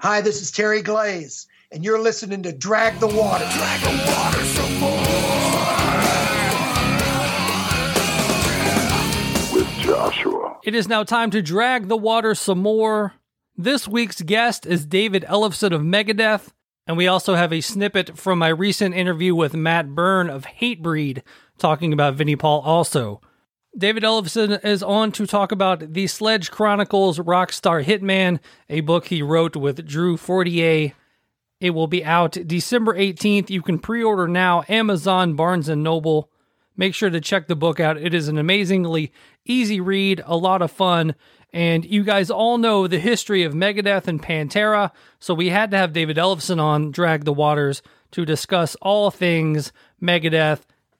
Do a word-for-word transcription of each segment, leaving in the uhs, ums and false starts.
Hi, this is Terry Glaze, and you're listening to Drag the Water. Drag the water some more. With Joshua. It is now time to drag the water some more. This week's guest is David Ellefson of Megadeth, and we also have a snippet from my recent interview with Matt Byrne of Hatebreed, talking about Vinnie Paul also. David Ellefson is on to talk about The Sledge Chronicles Rockstar Hitman, a book he wrote with Drew Fortier. It will be out December eighteenth. You can pre-order now, Amazon, Barnes and Noble. Make sure to check the book out. It is an amazingly easy read, a lot of fun, and you guys all know the history of Megadeth and Pantera, so we had to have David Ellefson on Drag the Waters to discuss all things Megadeth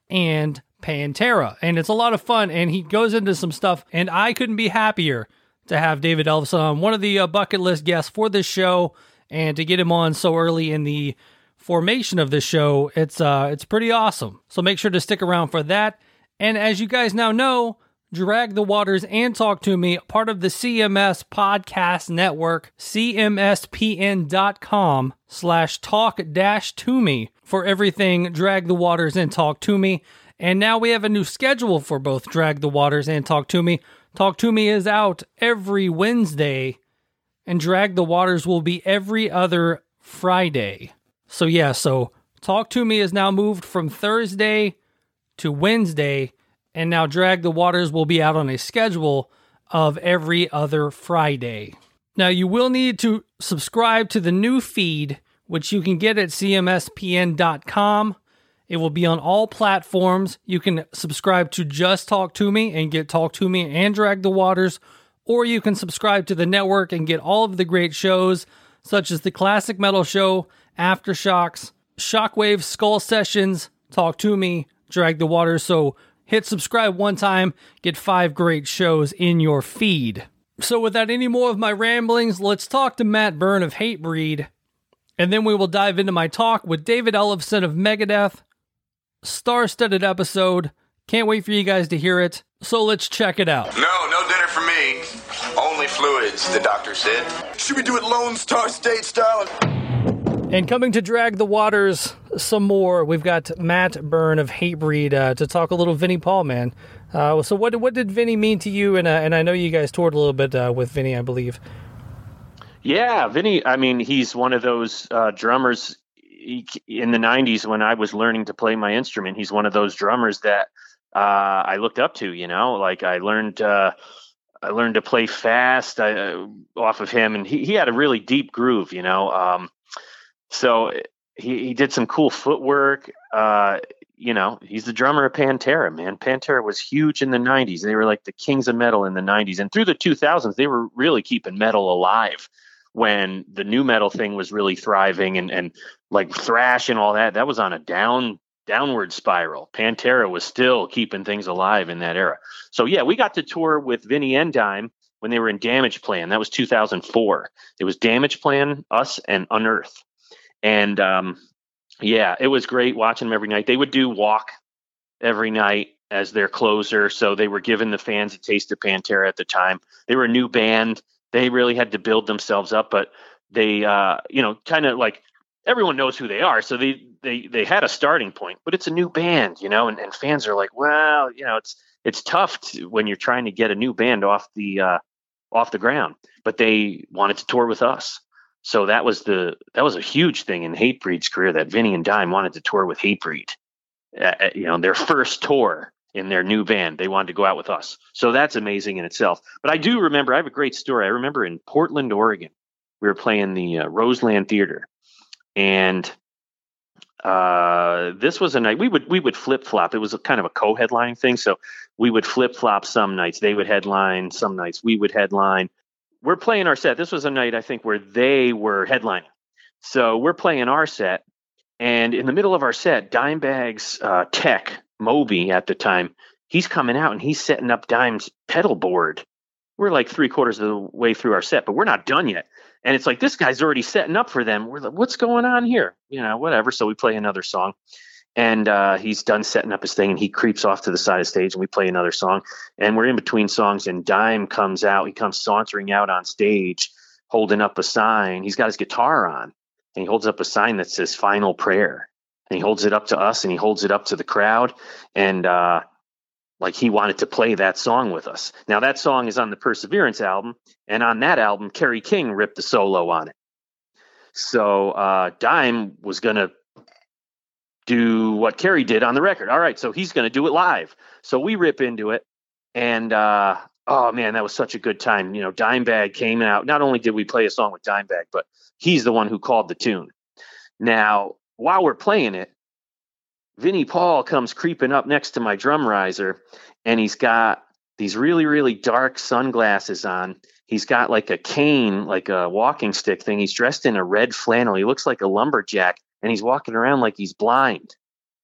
and Pantera, and it's a lot of fun, and he goes into some stuff, and I couldn't be happier to have David Ellefson on, one of the uh, bucket list guests for this show, and to get him on so early in the formation of this show, it's uh, it's pretty awesome. So make sure to stick around for that, and as you guys now know, Drag the Waters and Talk to Me, part of the C M S Podcast Network, C M S P N dot com slash talk dash to me for everything Drag the Waters and Talk to Me. And now we have a new schedule for both Drag the Waters and Talk to Me. Talk to Me is out every Wednesday, and Drag the Waters will be every other Friday. So yeah, so Talk to Me is now moved from Thursday to Wednesday, and now Drag the Waters will be out on a schedule of every other Friday. Now you will need to subscribe to the new feed, which you can get at C M S P N dot com. It will be on all platforms. You can subscribe to just Talk to Me and get Talk to Me and Drag the Waters, or you can subscribe to the network and get all of the great shows, such as the Classic Metal Show, Aftershocks, Shockwave Skull Sessions, Talk to Me, Drag the Waters. So hit subscribe one time, get five great shows in your feed. So without any more of my ramblings, let's talk to Matt Byrne of Hatebreed, and then we will dive into my talk with David Ellefson of Megadeth. Star-studded episode. Can't wait for you guys to hear it. So let's check it out. No, no dinner for me. Only fluids, the doctor said. Should we do it Lone Star State style? And coming to Drag the Waters some more, we've got Matt Byrne of Hatebreed uh, to talk a little Vinnie Paul, man. Uh, so what what did Vinnie mean to you? And uh, and I know you guys toured a little bit uh, with Vinnie, I believe. Yeah, Vinnie, I mean, he's one of those uh, drummers in the nineties when I was learning to play my instrument. He's one of those drummers that uh, I looked up to, you know, like I learned, uh, I learned to play fast uh, off of him, and he, he had a really deep groove, you know. Um, so he, he did some cool footwork. Uh, you know, he's the drummer of Pantera, man. Pantera was huge in the nineties. They were like the kings of metal in the nineties, and through the two thousands, they were really keeping metal alive. When the new metal thing was really thriving, and, and like thrash and all that, that was on a down downward spiral. Pantera was still keeping things alive in that era. So yeah, we got to tour with Vinnie and Dime when they were in Damage Plan. That was two thousand four. It was Damage Plan, us, and Unearth. And um, yeah, it was great watching them every night. They would do Walk every night as their closer. So they were giving the fans a taste of Pantera at the time. They were a new band. They really had to build themselves up, but they, uh, you know, kind of like everyone knows who they are. So they, they, they had a starting point, but it's a new band, you know, and, and fans are like, well, you know, it's, it's tough to, when you're trying to get a new band off the, uh, off the ground, but they wanted to tour with us. So that was the, that was a huge thing in Hatebreed's career, that Vinnie and Dime wanted to tour with Hatebreed, uh, you know, their first tour in their new band. They wanted to go out with us. So that's amazing in itself. But I do remember, I have a great story. I remember in Portland, Oregon, we were playing the uh, Roseland Theater. And uh, this was a night we would, we would flip flop. It was a kind of a co-headlining thing. So we would flip flop some nights. They would headline, some nights we would headline. We're playing our set. This was a night, I think, where they were headlining. So we're playing our set. And in the middle of our set, Dimebag's uh, tech, Moby at the time, he's coming out and he's setting up Dime's pedal board. We're like three quarters of the way through our set, but we're not done yet. And it's like, this guy's already setting up for them. We're like, what's going on here? You know, whatever. So we play another song. And uh, he's done setting up his thing, and he creeps off to the side of the stage, and we play another song. And we're in between songs, and Dime comes out. He comes sauntering out on stage, holding up a sign. He's got his guitar on, and he holds up a sign that says Final Prayer. And he holds it up to us, and he holds it up to the crowd. And uh, like he wanted to play that song with us. Now, that song is on the Perseverance album. And on that album, Kerry King ripped the solo on it. So uh, Dime was going to do what Kerry did on the record. All right, so he's going to do it live. So we rip into it. And, uh, oh, man, that was such a good time. You know, Dimebag came out. Not only did we play a song with Dimebag, but he's the one who called the tune. Now, while we're playing it, Vinnie Paul comes creeping up next to my drum riser, and he's got these really, really dark sunglasses on. He's got like a cane, like a walking stick thing. He's dressed in a red flannel. He looks like a lumberjack, and he's walking around like he's blind.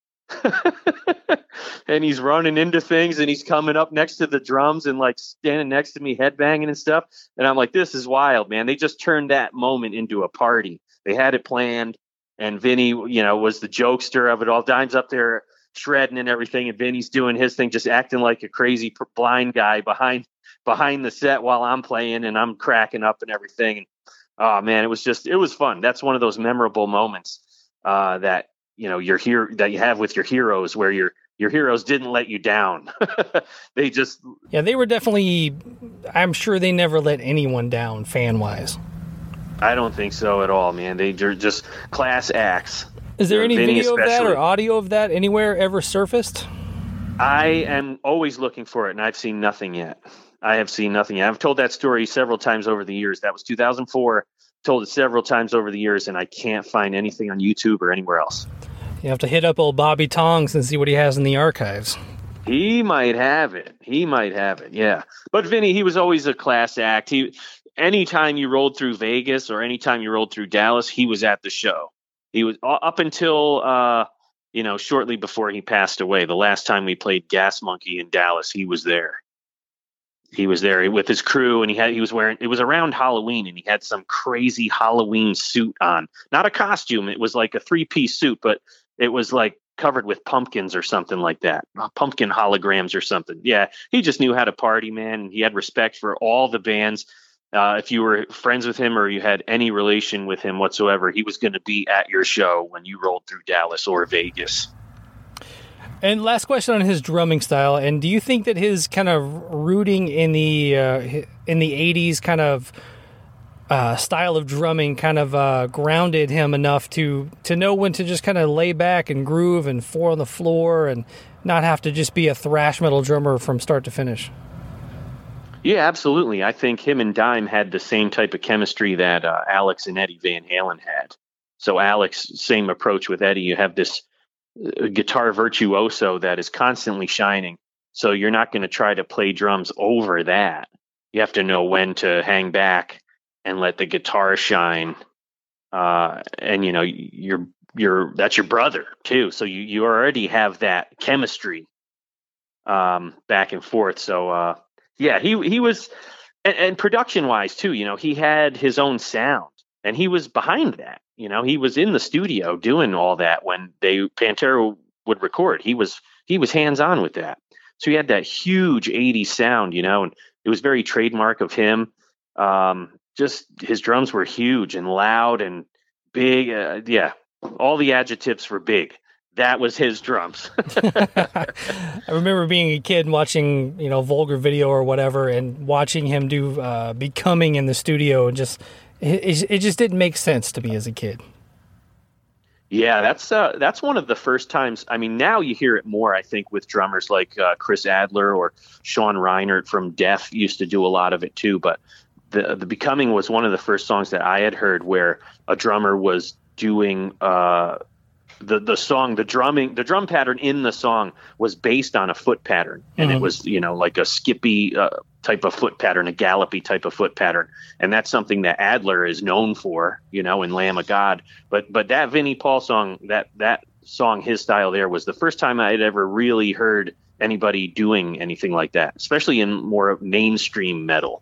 And he's running into things, and he's coming up next to the drums and like standing next to me, headbanging and stuff. And I'm like, this is wild, man. They just turned that moment into a party. They had it planned. And Vinny, you know, was the jokester of it all. Dime's up there shredding and everything, and Vinny's doing his thing, just acting like a crazy blind guy behind behind the set while I'm playing, and I'm cracking up and everything. And oh man, it was just it was fun. That's one of those memorable moments uh, that you know your hero that you have with your heroes, where your your heroes didn't let you down. They just yeah, they were definitely. I'm sure they never let anyone down fan wise. I don't think so at all, man. They, they're just class acts. Is there You know, any Vinny video of that especially. or audio of that anywhere ever surfaced? I am always looking for it, and I've seen nothing yet. I have seen nothing yet. I've told that story several times over the years. That was two thousand four. Told it several times over the years, and I can't find anything on YouTube or anywhere else. You have to hit up old Bobby Tongs and see what he has in the archives. He might have it. He might have it, yeah. But Vinny, he was always a class act. He... Anytime you rolled through Vegas or anytime you rolled through Dallas, he was at the show. He was up until, uh, you know, shortly before he passed away. The last time we played Gas Monkey in Dallas, he was there. He was there with his crew, and he had he was wearing. It was around Halloween, and he had some crazy Halloween suit on. Not a costume. It was like a three-piece suit, but it was like covered with pumpkins or something like that. Pumpkin holograms or something. Yeah, he just knew how to party, man. He had respect for all the bands. Uh, if you were friends with him or you had any relation with him whatsoever, he was going to be at your show when you rolled through Dallas or Vegas. And last question on his drumming style. And do you think that his kind of rooting in the uh, in the eighties kind of uh, style of drumming kind of uh, grounded him enough to to know when to just kind of lay back and groove and four on the floor and not have to just be a thrash metal drummer from start to finish? Yeah, absolutely. I think him and Dime had the same type of chemistry that uh, Alex and Eddie Van Halen had. So Alex, same approach with Eddie. You have this uh, guitar virtuoso that is constantly shining. So you're not going to try to play drums over that. You have to know when to hang back and let the guitar shine. Uh, and you know, you're you're that's your brother too. So you you already have that chemistry um, back and forth. So. Uh, Yeah, he he was, and, and production-wise, too, you know, he had his own sound, and he was behind that. You know, he was in the studio doing all that when they Pantera would record. He was he was hands-on with that. So he had that huge eighties sound, you know, and it was very trademark of him. Um, just his drums were huge and loud and big. Uh, yeah, all the adjectives for big. That was his drums. I remember being a kid and watching, you know, Vulgar Video or whatever, and watching him do uh, Becoming in the studio, and just it, it just didn't make sense to me as a kid. Yeah, that's uh, that's one of the first times. I mean, now you hear it more, I think, with drummers like uh, Chris Adler or Sean Reinert from Def used to do a lot of it too. But the the Becoming was one of the first songs that I had heard where a drummer was doing. Uh, The the song, the drumming, the drum pattern in the song was based on a foot pattern. And Mm-hmm. it was, you know, like a skippy uh, type of foot pattern, a gallopy type of foot pattern. And that's something that Adler is known for, you know, in Lamb of God. But but that Vinnie Paul song, that that song, his style there, was the first time I had ever really heard anybody doing anything like that, especially in more mainstream metal.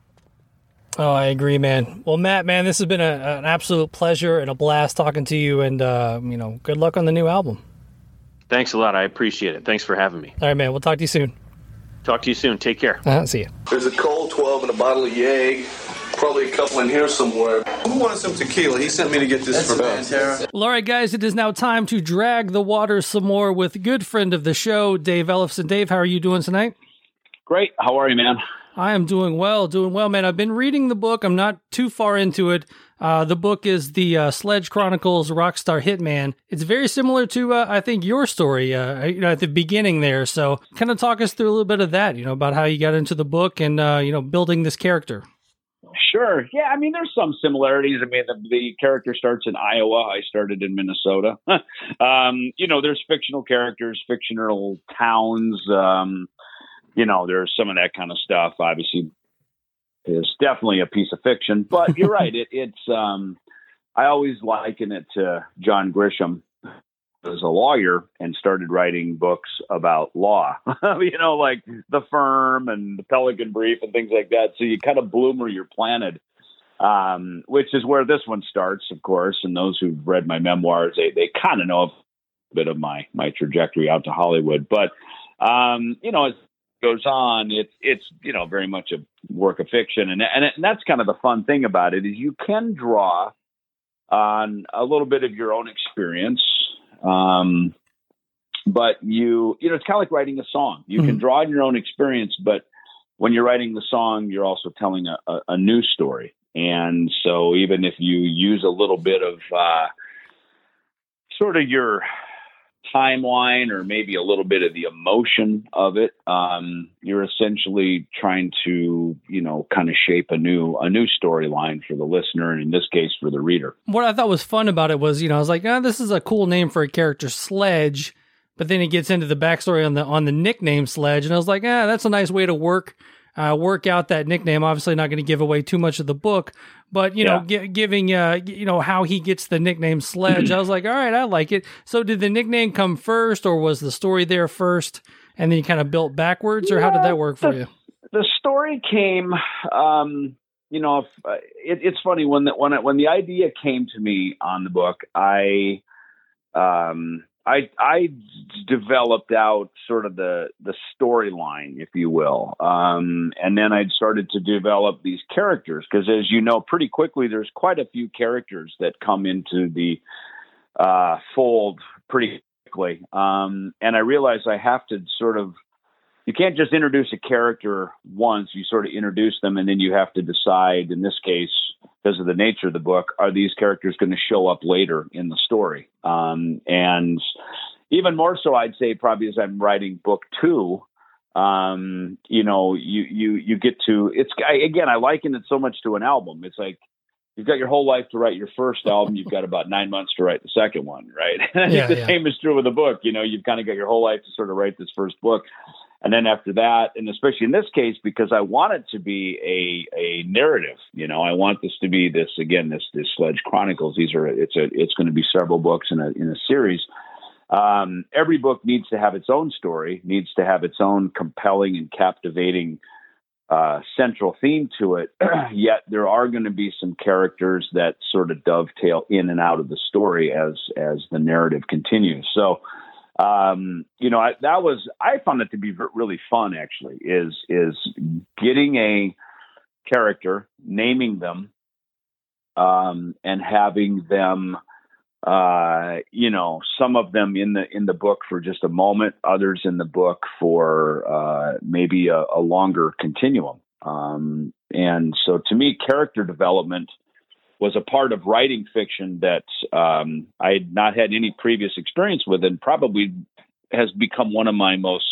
Oh, I agree, man. Well, Matt, man, this has been a, an absolute pleasure and a blast talking to you, and, uh, you know, good luck on the new album. Thanks a lot. I appreciate it. Thanks for having me. All right, man. We'll talk to you soon. Talk to you soon. Take care. Uh, see you. There's a cold twelve and a bottle of Yag. Probably a couple in here somewhere. Who wanted some tequila? He sent me to get this That's for Pantera. Well, all right, guys, it is now time to drag the water some more with a good friend of the show, Dave Ellefson. Dave, how are you doing tonight? Great. How are you, man? I am doing well, doing well, man. I've been reading the book. I'm not too far into it. Uh, the book is the uh, Sledge Chronicles Rockstar Hitman. It's very similar to, uh, I think, your story uh, you know, at the beginning there. So kind of talk us through a little bit of that, you know, about how you got into the book and, uh, you know, building this character. Sure. Yeah, I mean, there's some similarities. I mean, the, the character starts in Iowa. I started in Minnesota. um, you know, there's fictional characters, fictional towns. Um, you know, there's some of that kind of stuff. Obviously, it's definitely a piece of fiction. But you're right. It, it's um, I always liken it to John Grisham, who was a lawyer and started writing books about law. you know, like The Firm and The Pelican Brief and things like that. So you kind of bloom where you're planted, um, which is where this one starts, of course. And those who've read my memoirs, they they kind of know a bit of my my trajectory out to Hollywood. But um, you know, as goes on, it's it's you know very much a work of fiction, and and, it, and that's kind of the fun thing about it is you can draw on a little bit of your own experience, um, but you you know it's kind of like writing a song. You mm-hmm. can draw on your own experience, but when you're writing the song, you're also telling a, a, a new story. And so even if you use a little bit of uh, sort of your timeline or maybe a little bit of the emotion of it, um, you're essentially trying to, you know, kind of shape a new a new storyline for the listener, and in this case for the reader. What I thought was fun about it was, you know, I was like, oh, this is a cool name for a character, Sledge, but then it gets into the backstory on the on the nickname Sledge, and I was like, ah, that's a nice way to work uh, work out that nickname. Obviously, not going to give away too much of the book, but you know, yeah. g- giving uh, you know how he gets the nickname Sledge. I was like, all right, I like it. So, did the nickname come first, or was the story there first, and then you kind of built backwards, or yeah, how did that work for the, you? The story came, um, you know, if, uh, it, it's funny when the, when it, when the idea came to me on the book, I. Um, I, I developed out sort of the, the storyline, if you will. Um, and then I'd started to develop these characters because, as you know, pretty quickly, there's quite a few characters that come into the uh, fold pretty quickly. Um, and I realized I have to sort of, you can't just introduce a character once, you sort of introduce them, and then you have to decide, in this case, because of the nature of the book, are these characters going to show up later in the story? Um, and even more so, I'd say probably as I'm writing book two, um, you know, you, you, you get to, it's, I, again, I liken it so much to an album. It's like, you've got your whole life to write your first album. You've got about nine months to write the second one, right? And I yeah, think the yeah. same is true with a book. You know, you've kind of got your whole life to sort of write this first book. And then after that, and especially in this case, because I want it to be a, a narrative, you know, I want this to be this, again, this, this Sledge Chronicles. These are, it's a, it's going to be several books in a, in a series. Um, every book needs to have its own story, needs to have its own compelling and captivating uh, central theme to it. Yet there are going to be some characters that sort of dovetail in and out of the story as, as the narrative continues. So, Um, you know, I, that was, I found it to be really fun, actually, is, is getting a character, naming them, um, and having them, uh, you know, some of them in the, in the book for just a moment, others in the book for, uh, maybe a, a longer continuum. Um, and so to me, character development was a part of writing fiction that um, I had not had any previous experience with, and probably has become one of my most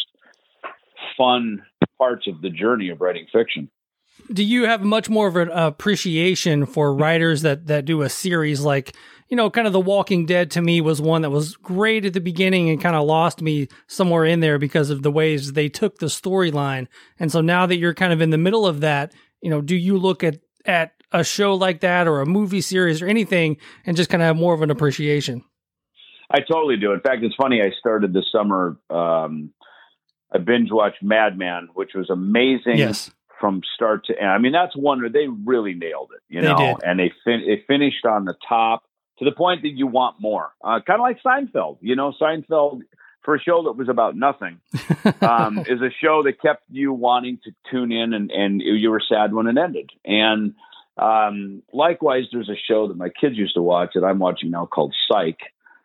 fun parts of the journey of writing fiction. Do you have much more of an appreciation for writers that, that do a series like, you know, kind of The Walking Dead to me was one that was great at the beginning and kind of lost me somewhere in there because of the ways they took the storyline. And so now that you're kind of in the middle of that, you know, do you look at, at a show like that or a movie series or anything and just kind of have more of an appreciation? I totally do. In fact, it's funny. I started this summer. Um, I binge watched Mad Men, which was amazing yes. from start to end. I mean, that's one where they really nailed it, you they know, did. and they fin- they finished on the top to the point that you want more, uh, kind of like Seinfeld, you know, Seinfeld for a show that was about nothing, um, is a show that kept you wanting to tune in and, and you were sad when it ended. And Um, likewise, there's a show that my kids used to watch that I'm watching now called Psych.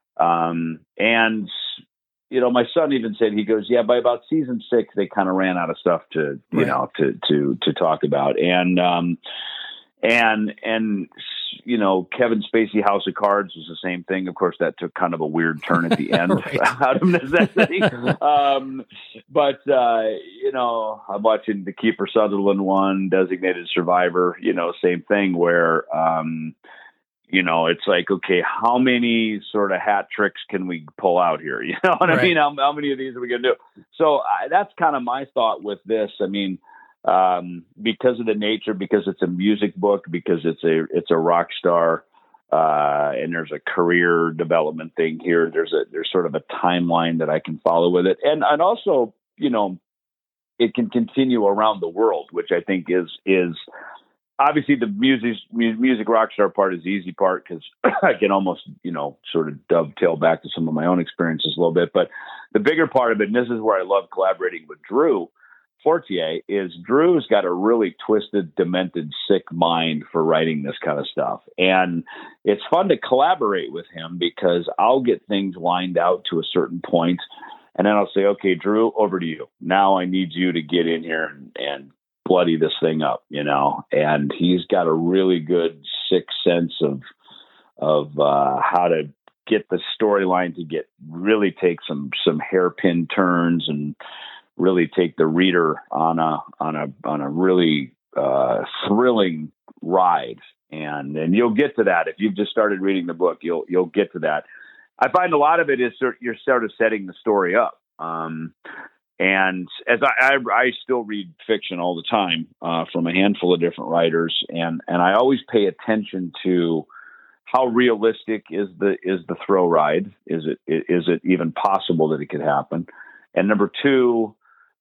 Um, and, you know, my son even said, he goes, yeah, by about season six, they kind of ran out of stuff to, you right. know, to, to, to talk about. And, um, and, and, you know, Kevin Spacey House of Cards was the same thing. Of course, that took kind of a weird turn at the end out of necessity. um, but, uh, you know, I'm watching the Kiefer Sutherland one, Designated Survivor, you know, same thing where, um, you know, it's like, okay, how many sort of hat tricks can we pull out here? You know what right. I mean? How, how many of these are we going to do? So I, that's kind of my thought with this. I mean, um, because of the nature, because it's a music book, because it's a, it's a rock star, uh, and there's a career development thing here. There's a, there's sort of a timeline that I can follow with it. And, and also, you know, it can continue around the world, which I think is, is, obviously, the music music rock star part is the easy part because I can almost, you know, sort of dovetail back to some of my own experiences a little bit. But the bigger part of it, and this is where I love collaborating with Drew Fortier, is Drew's got a really twisted, demented, sick mind for writing this kind of stuff. And it's fun to collaborate with him because I'll get things lined out to a certain point, and then I'll say, okay, Drew, over to you. Now I need you to get in here and, and bloody this thing up, you know, and he's got a really good sixth sense of, of, uh, how to get the storyline to get really take some, some hairpin turns and really take the reader on a, on a, on a really, uh, thrilling ride. And, and you'll get to that. If you've just started reading the book, you'll, you'll get to that. I find a lot of it is sort, you're sort of setting the story up. Um, And as I, I, I still read fiction all the time uh, from a handful of different writers, and, and I always pay attention to how realistic is the is the thrill ride. Is it is it even possible that it could happen? And number two,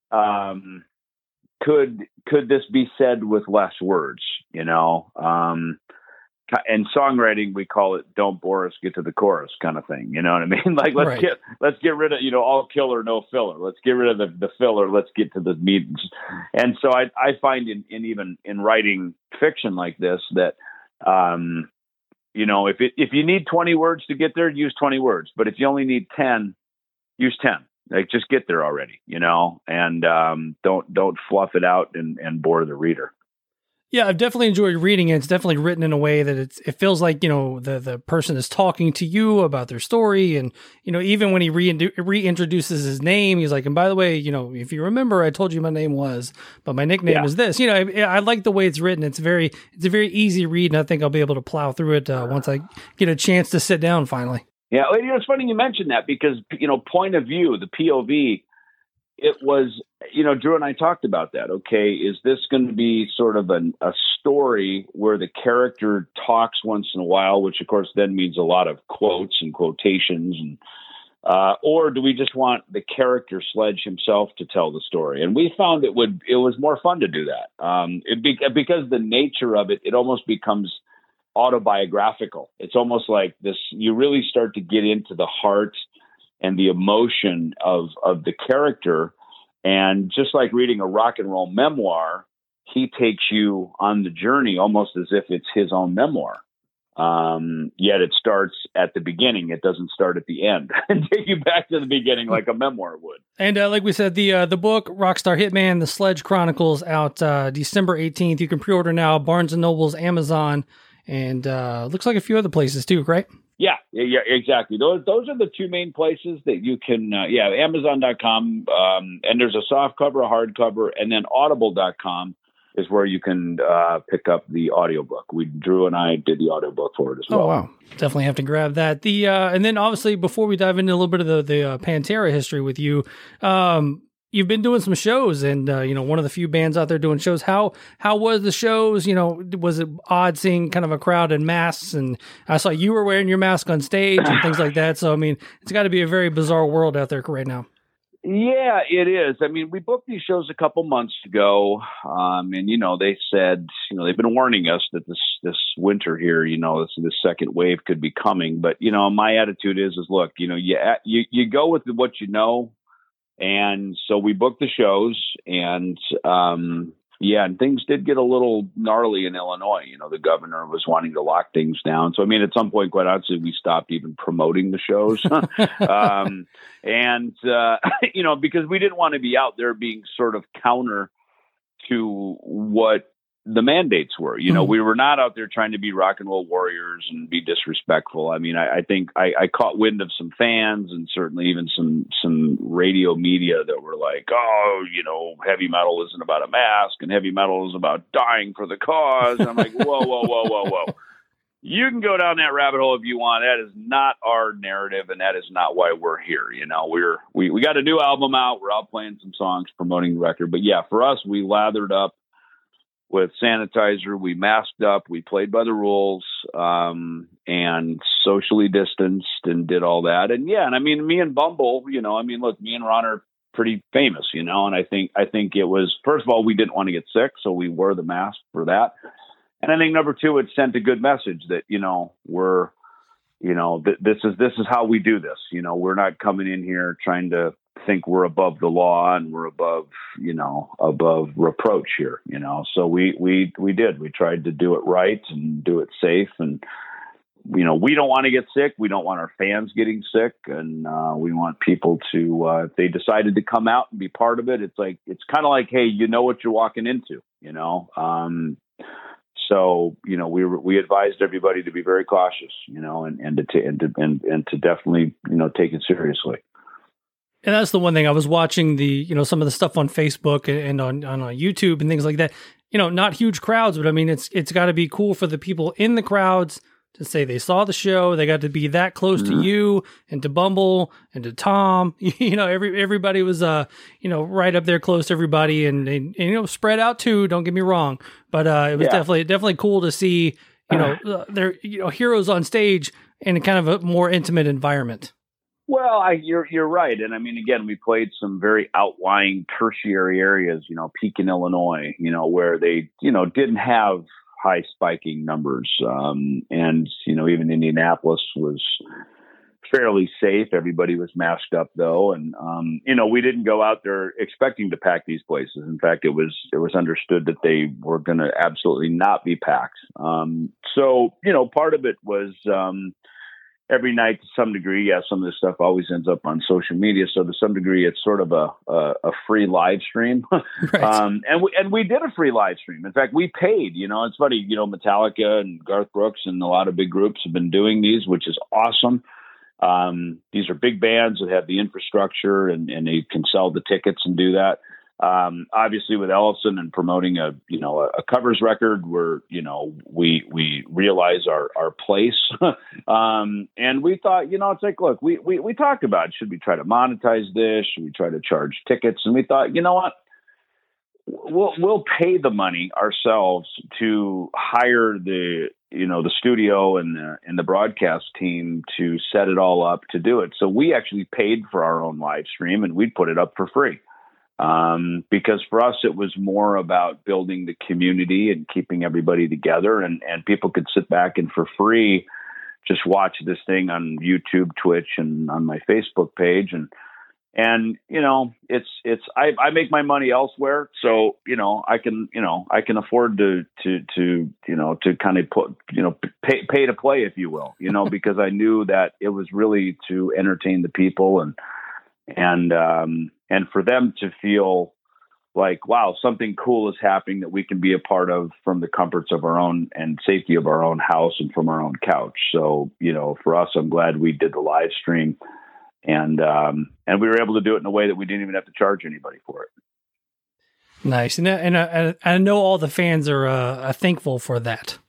um, could could this be said with less words? You know. Um, In songwriting, we call it "Don't bore us, get to the chorus" kind of thing. You know what I mean? Like let's right. get let's get rid of you know all killer, no filler. Let's get rid of the, the filler. Let's get to the meat. And so I I find in, in even in writing fiction like this that um, you know if it, if you need twenty words to get there, use twenty words. But if you only need ten, use ten. Like just get there already. You know, and um, don't don't fluff it out and, and bore the reader. Yeah, I've definitely enjoyed reading it. It's definitely written in a way that it's, it feels like, you know, the, the person is talking to you about their story. And, you know, even when he re- reintroduces his name, he's like, and by the way, you know, if you remember, I told you my name was, but my nickname yeah. is this. You know, I, I like the way it's written. It's very, it's a very easy read. And I think I'll be able to plow through it uh, once I get a chance to sit down finally. Yeah, you know, it's funny you mentioned that because, you know, point of view, the P O V, it was, you know, Drew and I talked about that. Okay, is this going to be sort of an, a story where the character talks once in a while, which of course then means a lot of quotes and quotations, and uh, or do we just want the character Sledge himself to tell the story? And we found it would it was more fun to do that. Um, it be, because the nature of it, it almost becomes autobiographical. It's almost like this. You really start to get into the heart and the emotion of, of the character. And just like reading a rock and roll memoir, he takes you on the journey almost as if it's his own memoir. Um, yet it starts at the beginning. It doesn't start at the end and take you back to the beginning like a memoir would. And uh, like we said, the uh, the book, Rockstar Hitman, The Sledge Chronicles, out uh, December eighteenth. You can pre-order now, Barnes and Noble's, Amazon, and uh, looks like a few other places too, right? Yeah, yeah, exactly. Those those are the two main places that you can, uh, yeah, Amazon dot com, um, and there's a soft cover, a hard cover, and then Audible dot com is where you can uh, pick up the audiobook. We, Drew and I did the audiobook for it as well. Oh, wow. Definitely have to grab that. The uh, and then obviously before we dive into a little bit of the, the uh, Pantera history with you, um, you've been doing some shows, and uh, you know, one of the few bands out there doing shows. How how was the shows? You know, was it odd seeing kind of a crowd in masks? And I saw you were wearing your mask on stage and things like that. So I mean, it's got to be a very bizarre world out there right now. Yeah, it is. I mean, we booked these shows a couple months ago, um, and you know, they said, you know, they've been warning us that this this winter here, you know, this this second wave could be coming. But you know, my attitude is, is look, you know, you you you go with what you know. And so we booked the shows, and um, yeah, and things did get a little gnarly in Illinois. You know, the governor was wanting to lock things down. So, I mean, at some point, quite honestly, we stopped even promoting the shows. um, and, uh, you know, because we didn't want to be out there being sort of counter to what the mandates were. You know, mm-hmm. we were not out there trying to be rock and roll warriors and be disrespectful. I mean, I, I think I, I caught wind of some fans and certainly even some, some radio media that were like, oh, you know, heavy metal isn't about a mask and heavy metal is about dying for the cause. And I'm like, whoa, whoa, whoa, whoa, whoa. You can go down that rabbit hole if you want. That is not our narrative, and that is not why we're here. You know, we're we, we got a new album out. We're out playing some songs, promoting the record. But yeah, for us, we lathered up with sanitizer. We masked up. We played by the rules, um, and socially distanced, and did all that. And yeah, and I mean, me and Bumble, you know, I mean, look, me and Ron are pretty famous, you know, and I think I think it was, first of all, we didn't want to get sick, so we wore the mask for that. And I think number two, it sent a good message that, you know, we're, you know, th- this is, this is how we do this. You know, we're not coming in here trying to think we're above the law and we're above, you know, above reproach here, you know? So we, we, we did, we tried to do it right and do it safe. And, you know, we don't want to get sick. We don't want our fans getting sick. And uh, we want people to, uh, if they decided to come out and be part of it, it's like, it's kind of like, hey, you know what you're walking into, you know? Um, So, you know, we we advised everybody to be very cautious, you know, and, and to and to and, and to definitely, you know, take it seriously. And that's the one thing I was watching the, you know, some of the stuff on Facebook and on, on YouTube and things like that, you know, not huge crowds, but I mean, it's, it's got to be cool for the people in the crowds to say they saw the show. They got to be that close mm-hmm. to you and to Bumble and to Tom, you know, every, everybody was, uh, you know, right up there close to everybody and, and, and you know, spread out too. Don't get me wrong. But, uh, it was yeah. definitely, definitely cool to see, you know, uh, their, you know, heroes on stage in a kind of a more intimate environment. Well, I, you're you're right, and I mean, again, we played some very outlying tertiary areas, you know, Pekin, Illinois, you know, where they, you know, didn't have high spiking numbers, um, and you know, even Indianapolis was fairly safe. Everybody was masked up though, and um, you know, we didn't go out there expecting to pack these places. In fact, it was it was understood that they were going to absolutely not be packed. Um, so, you know, part of it was. Um, Every night to some degree, yeah, some of this stuff always ends up on social media. So to some degree, it's sort of a a, a free live stream. Right. Um, and we and we did a free live stream. In fact, we paid. You know, it's funny. You know, Metallica and Garth Brooks and a lot of big groups have been doing these, which is awesome. Um, these are big bands that have the infrastructure and, and they can sell the tickets and do that. Um, obviously with Ellefson and promoting a, you know, a, a covers record where, you know, we, we realize our, our place. um, and we thought, you know, it's like, look, we, we, we talked about, should we try to monetize this? Should we try to charge tickets? And we thought, you know what, we'll, we'll pay the money ourselves to hire the, you know, the studio and the, and the broadcast team to set it all up to do it. So we actually paid for our own live stream and we'd put it up for free. Um, because for us, it was more about building the community and keeping everybody together and, and people could sit back and for free, just watch this thing on YouTube, Twitch, and on my Facebook page. And, and, you know, it's, it's, I, I make my money elsewhere. So, you know, I can, you know, I can afford to, to, to, you know, to kind of put, you know, pay, pay to play, if you will, you know, because I knew that it was really to entertain the people and, and, um, and for them to feel like, wow, something cool is happening that we can be a part of from the comforts of our own and safety of our own house and from our own couch. So, you know, for us, I'm glad we did the live stream and, um, and we were able to do it in a way that we didn't even have to charge anybody for it. Nice. And, and I, I know all the fans are uh, thankful for that.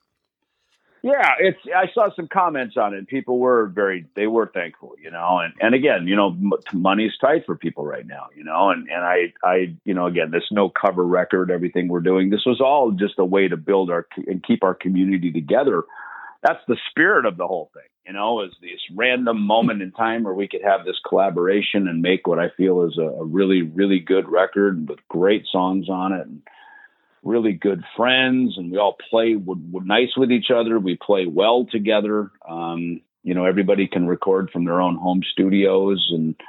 Yeah, it's. I saw some comments on it. People were very, they were thankful, you know. And, and again, you know, m- money's tight for people right now, you know. And and I, I, you know, again, there's no cover record. Everything we're doing, this was all just a way to build our and keep our community together. That's the spirit of the whole thing, you know, is this random moment in time where we could have this collaboration and make what I feel is a, a really, really good record with great songs on it. And, really good friends, and we all play we're, we're nice with each other. We play well together. Um, you know, everybody can record from their own home studios, and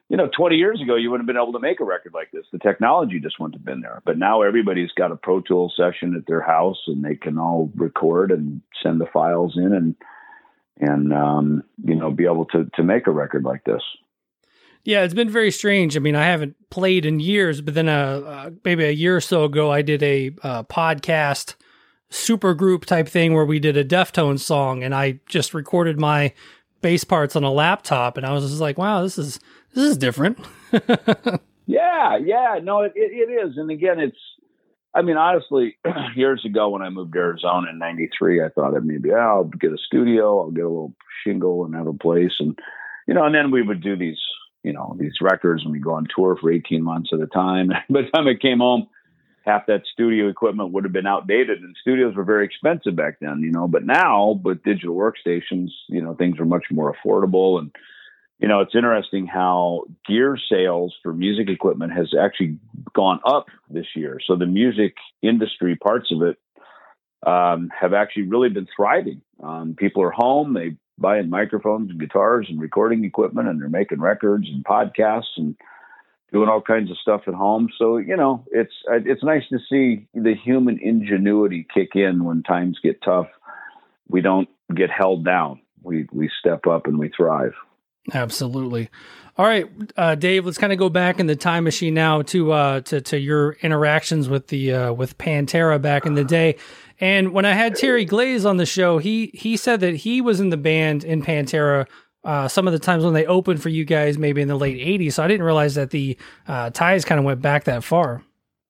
you know, twenty years ago, you wouldn't have been able to make a record like this. The technology just wouldn't have been there. But now everybody's got a Pro Tools session at their house, and they can all record and send the files in and, and um, you know, be able to to make a record like this. Yeah, it's been very strange. I mean, I haven't played in years, but then uh, uh, maybe a year or so ago, I did a uh, podcast super group type thing where we did a Deftones song, and I just recorded my bass parts on a laptop, and I was just like, wow, this is this is different. yeah, yeah, no, it, it, it is. And again, it's, I mean, honestly, years ago when I moved to Arizona in ninety-three, I thought that maybe oh, I'll get a studio, I'll get a little shingle and have a place. And, you know, and then we would do these, you know, these records, and we go on tour for eighteen months at a time. By the time I came home, half that studio equipment would have been outdated, and studios were very expensive back then, you know, but now with digital workstations, you know, things are much more affordable. And, you know, it's interesting how gear sales for music equipment has actually gone up this year. So the music industry parts of it um, have actually really been thriving. Um, people are home, they buy in microphones and guitars and recording equipment, and they're making records and podcasts and doing all kinds of stuff at home. So, you know, it's, it's nice to see the human ingenuity kick in when times get tough. We don't get held down. We, we step up and we thrive. Absolutely. All right, uh, Dave, let's kind of go back in the time machine now to, uh, to, to your interactions with the, uh, with Pantera back in the day. And when I had Terry Glaze on the show, he, he said that he was in the band in Pantera Uh, some of the times when they opened for you guys, maybe in the late eighties. So I didn't realize that the uh, ties kind of went back that far.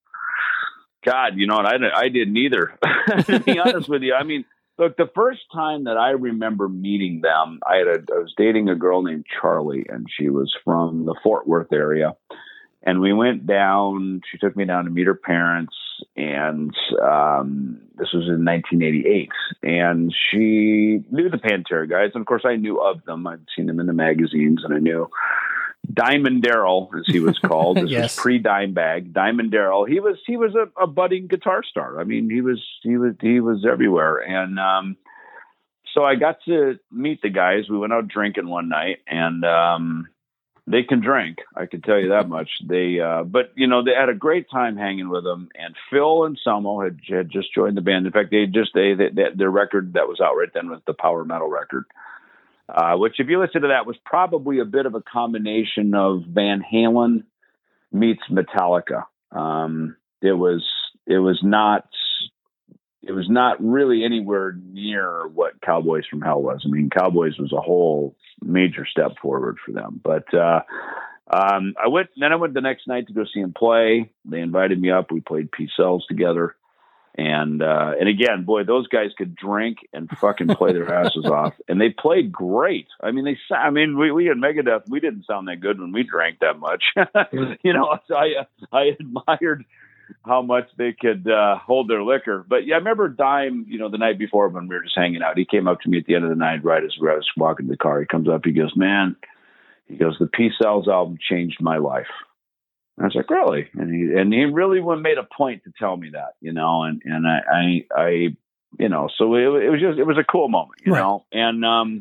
God, you know what? I, I didn't either, to be honest with you. I mean, look, the first time that I remember meeting them, I, had a, I was dating a girl named Charlie, and she was from the Fort Worth area. And we went down, she took me down to meet her parents, and um, this was in nineteen eighty-eight. And she knew the Pantera guys, and of course I knew of them. I'd seen them in the magazines, and I knew Diamond Darrell, as he was called. This yes. was pre-Dimebag. Diamond Darrell. He was he was a, a budding guitar star. I mean, he was he was he was everywhere. And um, so I got to meet the guys. We went out drinking one night, and um, they can drink, I can tell you that much. They, uh, but you know, they had a great time hanging with them. And Phil and Selmo had, had just joined the band. In fact, they just they, they, they their record that was out right then was the Power Metal record, uh, which, if you listen to that, was probably a bit of a combination of Van Halen meets Metallica. Um, it was it was not it was not really anywhere near what Cowboys from Hell was. I mean, Cowboys was a whole major step forward for them. But uh, um, I went, then I went the next night to go see them play. They invited me up. We played P-Cells together. And, uh, and again, boy, those guys could drink and fucking play their asses off. And they played great. I mean, they, I mean, we, we had Megadeth, we didn't sound that good when we drank that much. You know, so I, I admired how much they could uh, hold their liquor. But yeah, I remember Dime, you know, the night before when we were just hanging out, he came up to me at the end of the night, right as I was walking to the car. He comes up, he goes, man, he goes, the P-Cells album changed my life. And I was like, really? And he, and he really made a point to tell me that, you know, and, and I, I, I you know, so it, it was just, it was a cool moment, you right. know? And um,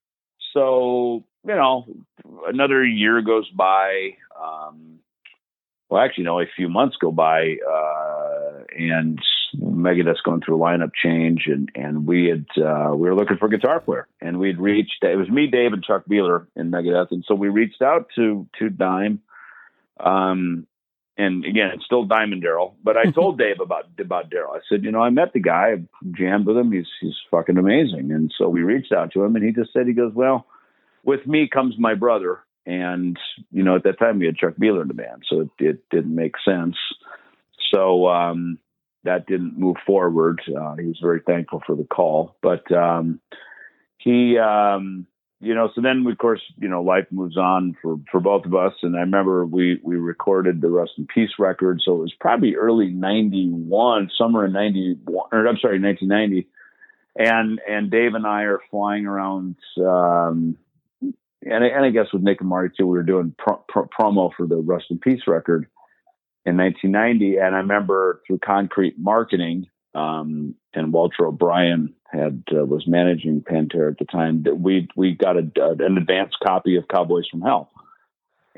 so, you know, another year goes by, um, Well, actually, no, a few months go by, uh, and Megadeth's going through a lineup change, and, and we had, uh, we were looking for a guitar player, and we'd reached, it was me, Dave, and Chuck Beeler in Megadeth. And so we reached out to, to Dime. Um, and again, it's still Diamond Darrell, but I told Dave about, about Darrell. I said, you know, I met the guy, I jammed with him. He's, he's fucking amazing. And so we reached out to him, and he just said, he goes, well, with me comes my brother. And, you know, at that time we had Chuck Beeler in the band, so it, it didn't make sense. So um, that didn't move forward. Uh, he was very thankful for the call, but um, he, um, you know, so then of course, you know, life moves on for, for both of us. And I remember we, we recorded the Rust in Peace record. So it was probably early ninety-one, summer in ninety-one, or I'm sorry, nineteen ninety. And, and Dave and I are flying around, um, And, and I guess with Nick and Marty too, we were doing pro, pro, promo for the Rust in Peace record in nineteen ninety. And I remember through Concrete Marketing, um, and Walter O'Brien had, uh, was managing Pantera at the time, that we, we got a, uh, an advanced copy of Cowboys from Hell.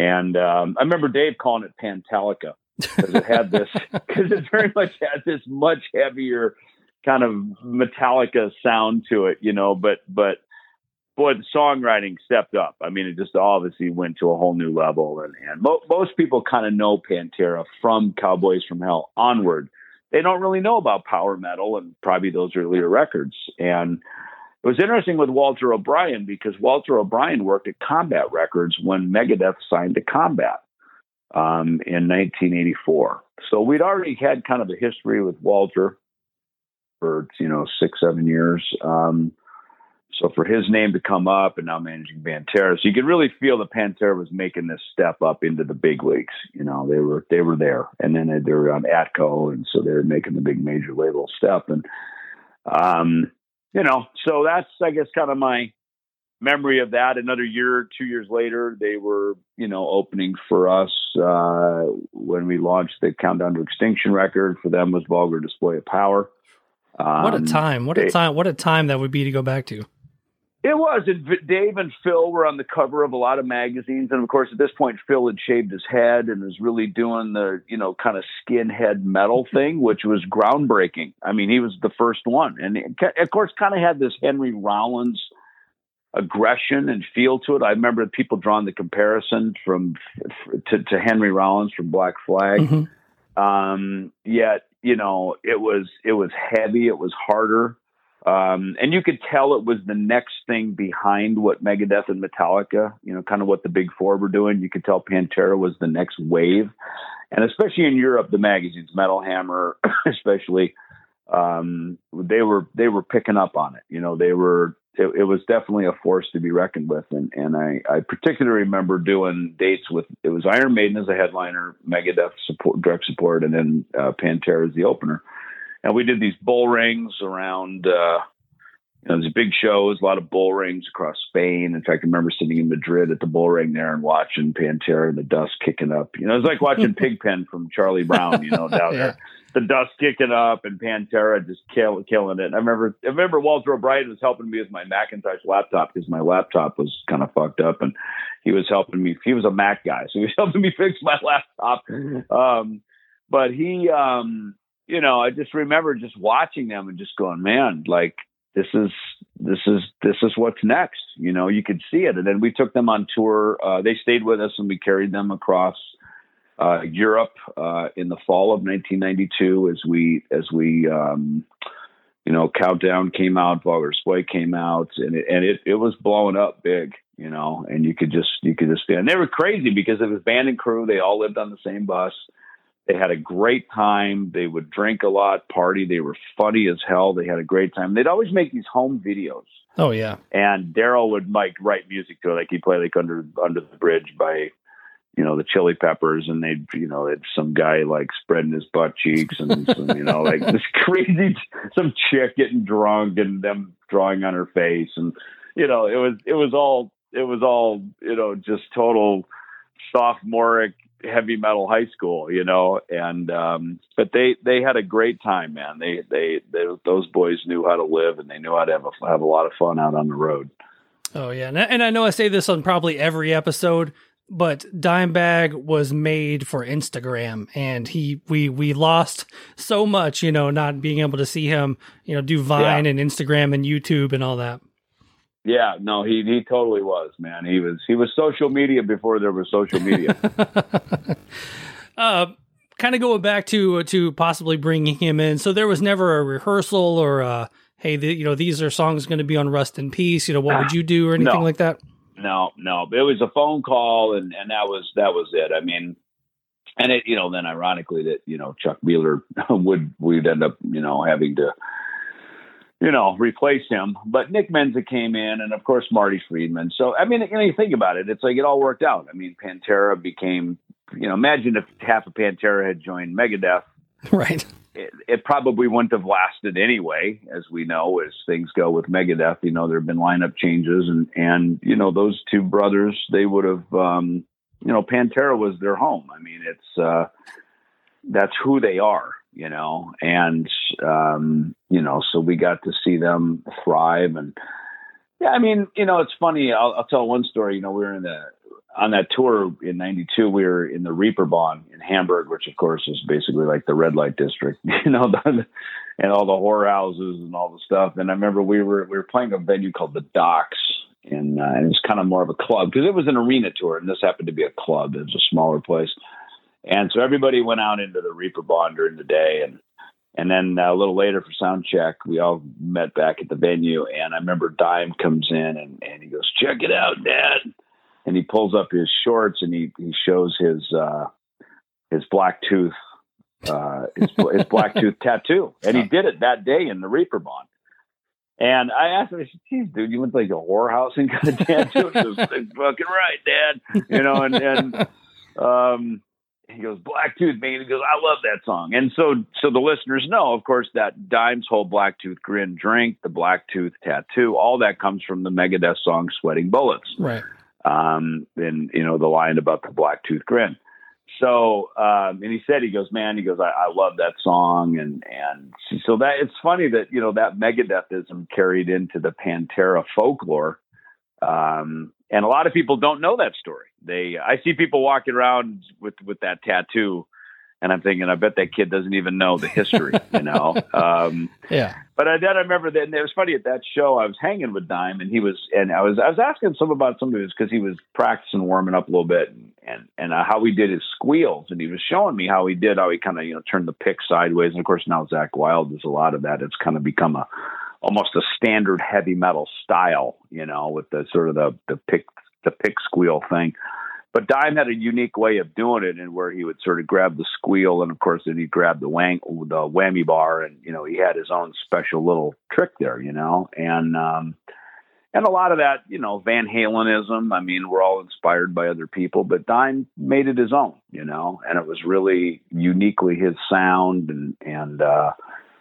And um, I remember Dave calling it Pantalica because it had this, because it very much had this much heavier kind of Metallica sound to it, you know, but, but boy, the songwriting stepped up. I mean, it just obviously went to a whole new level. And, and mo- most people kind of know Pantera from Cowboys from Hell onward. They don't really know about power metal and probably those earlier records. And it was interesting with Walter O'Brien because Walter O'Brien worked at Combat Records when Megadeth signed to Combat um, in nineteen eighty-four. So we'd already had kind of a history with Walter for, you know, six, seven years. Um, so for his name to come up and now managing Pantera, so you could really feel that Pantera was making this step up into the big leagues. You know, they were, they were there, and then they were on Atco. And so they were making the big major label step. And, um, you know, so that's, I guess, kind of my memory of that. Another year, two years later, they were, you know, opening for us uh, when we launched the Countdown to Extinction record. For them was Vulgar Display of Power. Um, what a time! What a they, time! What a time that would be to go back to. It was. And Dave and Phil were on the cover of a lot of magazines, and of course, at this point, Phil had shaved his head and was really doing the, you know, kind of skinhead metal thing, which was groundbreaking. I mean, he was the first one, and it, of course, kind of had this Henry Rollins aggression and feel to it. I remember people drawing the comparison from to, to Henry Rollins from Black Flag. Mm-hmm. Um, yet, you know, it was it was heavy, it was harder. Um, and you could tell it was the next thing behind what Megadeth and Metallica, you know, kind of what the big four were doing. You could tell Pantera was the next wave. And especially in Europe, the magazines, Metal Hammer, especially, um, they were, they were picking up on it. You know, they were, it, it was definitely a force to be reckoned with. And, and I, I particularly remember doing dates with, it was Iron Maiden as a headliner, Megadeth support, direct support, and then uh, Pantera as the opener. And we did these bull rings around, uh, you know, these big shows, a lot of bull rings across Spain. In fact, I remember sitting in Madrid at the bull ring there and watching Pantera and the dust kicking up. You know, it was like watching Pigpen from Charlie Brown, you know, down yeah. there. The dust kicking up and Pantera just kill, killing it. And I remember, I remember Walter O'Brien was helping me with my Macintosh laptop because my laptop was kind of fucked up, and he was helping me. He was a Mac guy, so he was helping me fix my laptop. Um, but he, um, you know, I just remember just watching them and just going, man, like this is, this is, this is what's next. You know, you could see it. And then we took them on tour. Uh, they stayed with us and we carried them across uh, Europe uh, in the fall of nineteen ninety-two as we, as we, um, you know, Countdown came out, Vulgar Display came out, and it, and it, it was blowing up big, you know, and you could just, you could just, and they were crazy because it was band and crew. They all lived on the same bus. They had a great time. They would drink a lot, party. They were funny as hell. They had a great time. They'd always make these home videos. Oh yeah. And Daryl would like write music to it. Like he'd play like Under, Under the Bridge by, you know, the Chili Peppers. And they'd, you know, it's some guy like spreading his butt cheeks and some, you know, like this crazy, some chick getting drunk and them drawing on her face. And, you know, it was, it was all, it was all, you know, just total sophomoric heavy metal high school, you know, and, um, but they, they had a great time, man. They, they, they, those boys knew how to live and they knew how to have a, have a lot of fun out on the road. Oh yeah. And I, and I know I say this on probably every episode, but Dimebag was made for Instagram, and he, we, we lost so much, you know, not being able to see him, you know, do Vine yeah. and Instagram and YouTube and all that. Yeah, no, he he totally was, man. He was he was social media before there was social media. uh, kind of going back to to possibly bringing him in. So there was never a rehearsal or a, hey, the, you know, these are songs going to be on Rust in Peace. You know, what would you do or anything no. like that? No, no. It was a phone call, and, and that was that was it. I mean, and it, you know, then ironically that, you know, Chuck Wheeler would we'd end up, you know, having to, you know, replace him. But Nick Menza came in, and of course Marty Friedman. So, I mean, you know, you think about it, it's like it all worked out. I mean, Pantera became, you know, imagine if half of Pantera had joined Megadeth. Right. It, it probably wouldn't have lasted anyway, as we know, as things go with Megadeth. You know, there have been lineup changes, and, and, you know, those two brothers, they would have, um, you know, Pantera was their home. I mean, it's, uh, that's who they are. You know, and, um, you know, so we got to see them thrive. And yeah, I mean, you know, it's funny. I'll, I'll tell one story. You know, we were in the, on that tour in ninety-two, we were in the Reeperbahn in Hamburg, which of course is basically like the red light district, you know, the, and all the whorehouses and all the stuff. And I remember we were, we were playing a venue called the Docks, and, uh, and it was kind of more of a club because it was an arena tour, and this happened to be a club. It was a smaller place. And so everybody went out into the Reeperbahn during the day, and, and then a little later for sound check, we all met back at the venue. And I remember Dime comes in and, and he goes, "Check it out, Dad." And he pulls up his shorts and he, he shows his, uh, his black tooth, uh, his, his black tooth tattoo. And he did it that day in the Reeperbahn. And I asked him, I said, "Geez, dude, you went to like a whorehouse and got a tattoo?" He goes, "Fucking right, Dad." You know, and, and, um, he goes, "Black Tooth, man." He goes, "I love that song." And so, so the listeners know, of course, that Dime's whole Black Tooth grin drink, the Black Tooth tattoo, all that comes from the Megadeth song "Sweating Bullets." Right. Um, and you know, the line about the Black Tooth grin. So, um, and he said, he goes, "Man," he goes, I, I love that song. And, and so that it's funny that, you know, that Megadethism carried into the Pantera folklore. Um, and a lot of people don't know that story. They, I see people walking around with, with that tattoo, and I'm thinking, I bet that kid doesn't even know the history, you know? Um, yeah. But I, then I remember that, and it was funny at that show, I was hanging with Dime, and he was, and I was, I was asking some about some of his, cause he was practicing warming up a little bit, and, and, and uh, how he did his squeals. And he was showing me how he did, how he kind of, you know, turned the pick sideways. And of course now Zakk Wylde does a lot of that. It's kind of become a, almost a standard heavy metal style, you know, with the sort of the, the pick, the pick squeal thing. But Dime had a unique way of doing it, and where he would sort of grab the squeal, and of course then he'd grab the wang, the whammy bar, and you know, he had his own special little trick there, you know, and um, and a lot of that, you know, Van Halenism. I mean, we're all inspired by other people, but Dime made it his own, you know, and it was really uniquely his sound, and and uh,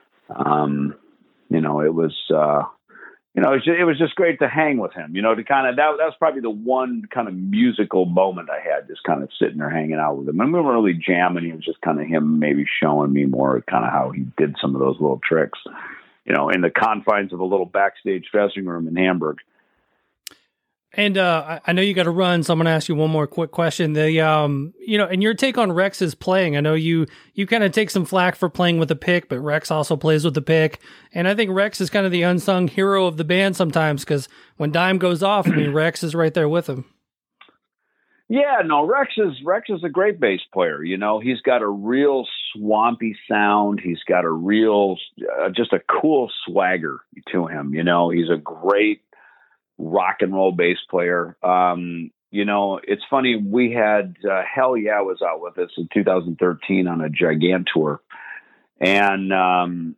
um, you know, it was. Uh, You know, it was, just, it was just great to hang with him, you know, to kind of, that, that was probably the one kind of musical moment I had, just kind of sitting there hanging out with him. And we weren't really jamming. It was just kind of him maybe showing me more kind of how he did some of those little tricks, you know, in the confines of a little backstage dressing room in Hamburg. And uh, I know you got to run, so I'm going to ask you one more quick question. The um, you know, and your take on Rex's playing. I know you you kind of take some flack for playing with the pick, but Rex also plays with the pick. And I think Rex is kind of the unsung hero of the band sometimes, because when Dime goes off, I mean, Rex is right there with him. Yeah, no, Rex is Rex is a great bass player. You know, he's got a real swampy sound. He's got a real, uh, just a cool swagger to him. You know, he's a great rock and roll bass player. Um, you know, it's funny. We had uh, Hell Yeah was out with us in two thousand thirteen on a Gigantour. And um,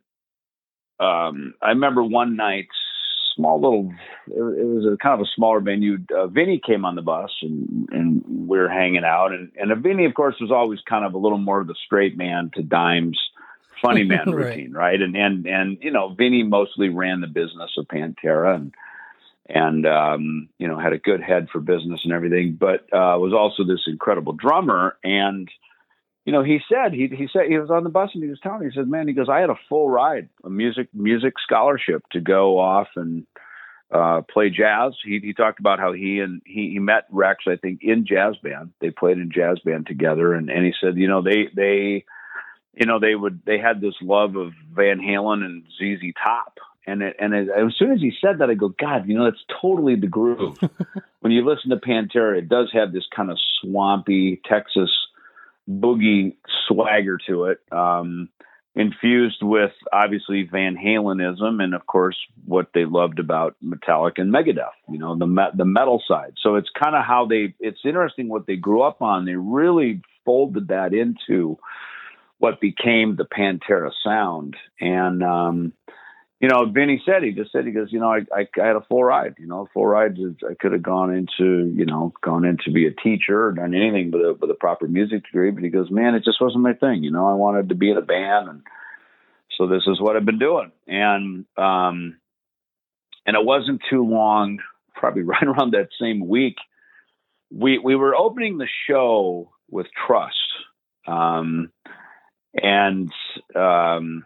um, I remember one night, small little, it, it was a kind of a smaller venue. Uh, Vinny came on the bus, and, and we were hanging out. And, and Vinny, of course, was always kind of a little more of the straight man to Dime's funny man right. routine. Right. And, and, and, you know, Vinny mostly ran the business of Pantera, and, and, um, you know, had a good head for business and everything, but, uh, was also this incredible drummer. And, you know, he said, he, he said, he was on the bus and he was telling me, he said, "Man," he goes, "I had a full ride, a music, music scholarship to go off and, uh, play jazz." He, he talked about how he and he, he met Rex, I think, in jazz band. They played in jazz band together. And, and he said, you know, they, they, you know, they would, they had this love of Van Halen and Z Z Top. And it, and it, as soon as he said that, I go, God, you know, that's totally the groove. When you listen to Pantera, it does have this kind of swampy Texas boogie swagger to it, um, infused with obviously Van Halenism, and of course what they loved about Metallica and Megadeth, you know, the me- the metal side. So it's kind of how they. It's interesting what they grew up on. They really folded that into what became the Pantera sound, and. Um, You know, Vinny said, he just said, he goes, you know, I, I, I had a full ride, you know, a full ride. I could have gone into, you know, gone in to be a teacher or done anything with a, with a proper music degree. But he goes, man, it just wasn't my thing. You know, I wanted to be in a band. And so this is what I've been doing. And, um, and it wasn't too long, probably right around that same week, we, we were opening the show with Trust. Um, and, um,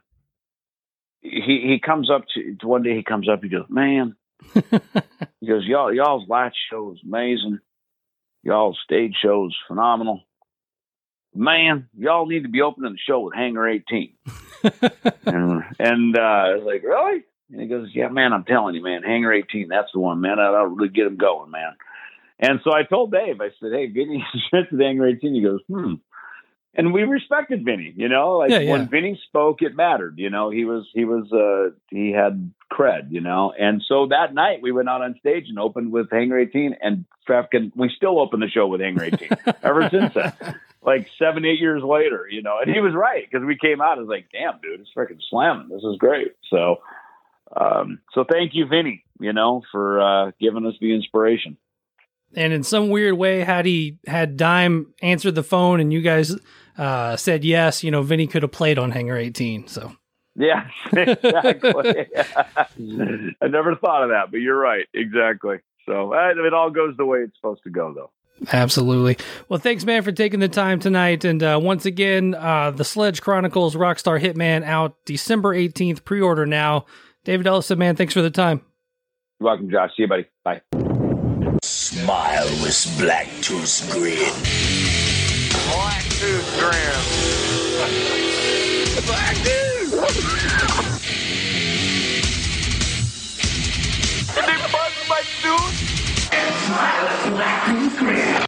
He he comes up to one day. He comes up. He goes, "Man," he goes, "Y'all y'all's light show is amazing." Y'all's stage show's phenomenal. Man, y'all need to be opening the show with Hangar eighteen. and and uh, I was like, really? And he goes, yeah, man, I'm telling you, man, Hangar eighteen, that's the one, man. That'll really get him going, man. And so I told Dave, I said, hey, Vinny went to the Hangar eighteen. He goes, hmm. And we respected Vinny, you know, like yeah, yeah. when Vinny spoke, it mattered, you know, he was, he was, uh, he had cred, you know? And so that night we went out on stage and opened with Hangar eighteen, and fucking, we still open the show with Hangar eighteen ever since then, like seven, eight years later, you know, and he was right. Cause we came out, I was like, damn, dude, it's freaking slamming. This is great. So, um, so thank you, Vinny, you know, for, uh, giving us the inspiration. And in some weird way, had he had Dime answered the phone and you guys uh, said yes, you know, Vinny could have played on Hangar eighteen. So, yeah, exactly. I never thought of that, but you're right. Exactly. So uh, it all goes the way it's supposed to go, though. Absolutely. Well, thanks, man, for taking the time tonight. And uh, once again, uh, the Sledge Chronicles Rockstar Hitman out December eighteenth. Pre-order now. David Ellefson, man, thanks for the time. You're welcome, Josh. See you, buddy. Bye. Smile with Black Tooth Grin. Black Tooth Grin. Black Tooth! Is it fun, Black Tooth? And smile with Black Tooth Grin.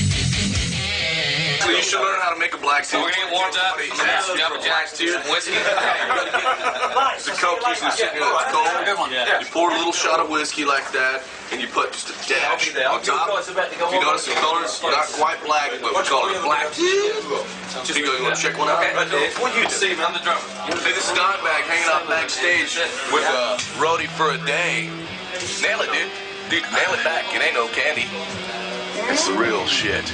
So you should learn how to make a black tooth. We're getting warmed up. Double Jack's tooth, whiskey. It's a Coke usually sitting here that's cold. You pour a little shot of whiskey like that, and you put just a dash on top. If you notice the colors, not quite black, but we call it black. Just you go, you want to check one out? It's what you see, man. I'm the drummer. Hey, this is Dimebag hanging out backstage with a roadie for a day. Nail it, dude. Dude, nail it back. It ain't no candy. It's the real shit.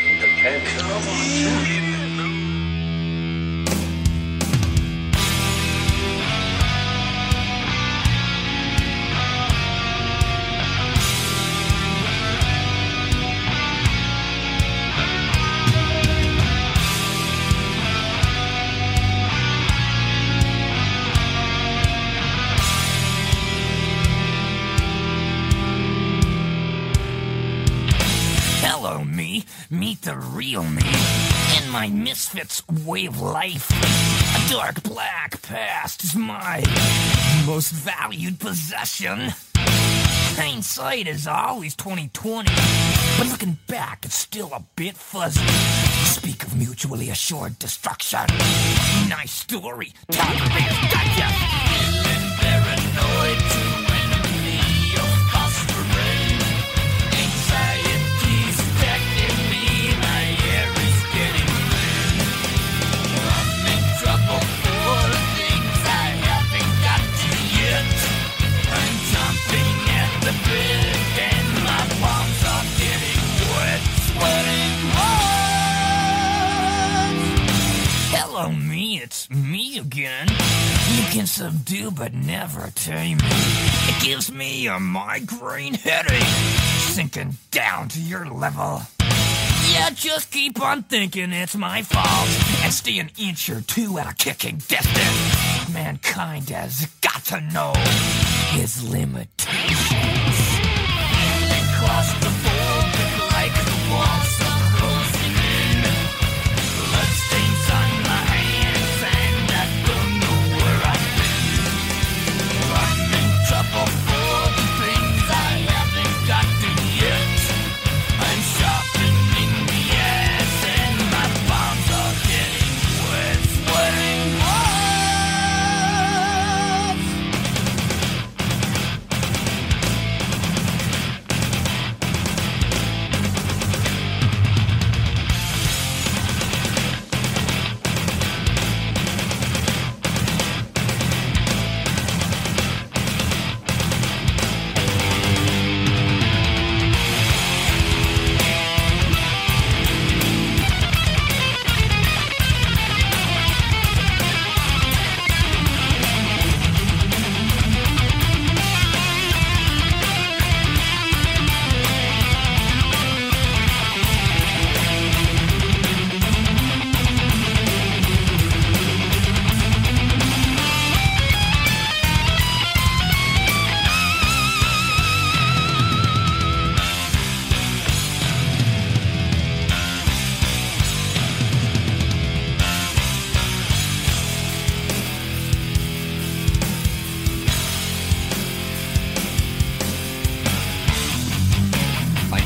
Hello, me. Meet the real me. In my misfits way of life. A dark black past is my most valued possession. Hindsight is always twenty twenty, but looking back, it's still a bit fuzzy. Speak of mutually assured destruction. Nice story. Tolerator, gotcha. Feeling paranoid to enemy of fostering. Anxiety's affecting me. My hair is getting thin. I'm in trouble for things I haven't got to yet. I'm jumping at the bit and my palms are getting wet. Sweating hard. Hello, me, it's me again. You can subdue but never tame me. It gives me a migraine headache, sinking down to your level. Yeah, just keep on thinking it's my fault and stay an inch or two out of kicking distance. Mankind has got to know his limitations. And claustrophobic like the walls are closing in. Bloodstains on my hands and I don't know where I've been. I'm in trouble for the things I haven't got to yet. I'm sharpening the ass and my palms are getting wet. Sweating hard.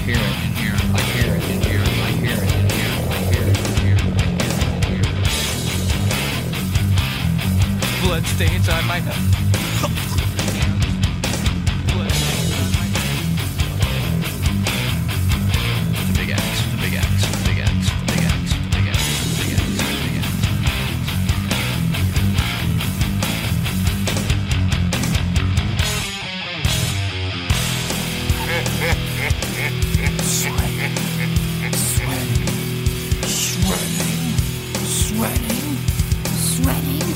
hear it in here. I hear it in here. I hear it in here. I hear it in here. I hear it in here. Blood stains on my head. Blood stains on my head. The big axe. The big axe. The big axe. The big axe. The big axe. The big axe. The big axe. Sweating, sweating, sweating,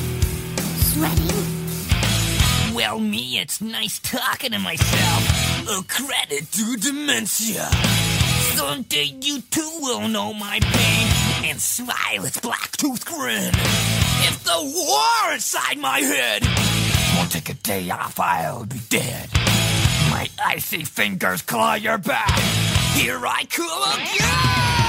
sweating. Well, me, it's nice talking to myself. A credit to dementia. Someday you too will know my pain and smile its black-toothed grin. If the war inside my head won't take a day off, I'll be dead. My icy fingers claw your back. Here I come again!